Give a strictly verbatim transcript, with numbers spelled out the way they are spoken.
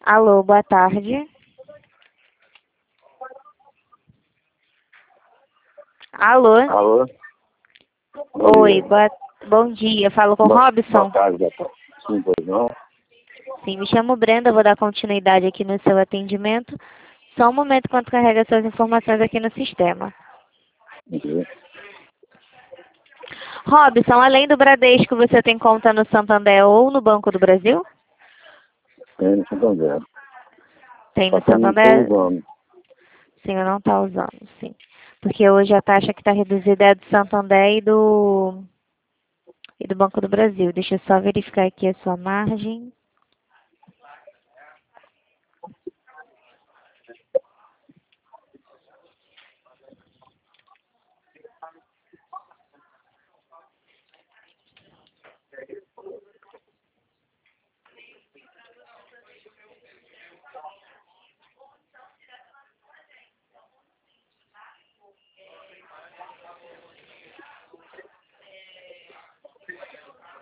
Alô, boa tarde. Alô? Alô? Bom Oi, dia. boa... bom dia. Falo com o Boa, Robson? boa tarde, boa tarde. Sim, pois não? Sim, me chamo Brenda, vou dar continuidade aqui no seu atendimento. Só um momento enquanto carrega suas informações aqui no sistema. Ok. Robson, além do Bradesco, você tem conta no Santander ou no Banco do Brasil? Tem no Santander. Tem Só no que eu não estou Santander? usando. Sim, eu não está usando, sim. Porque hoje a taxa que está reduzida é do Santander e do, e do Banco do Brasil. Deixa eu só verificar aqui a sua margem.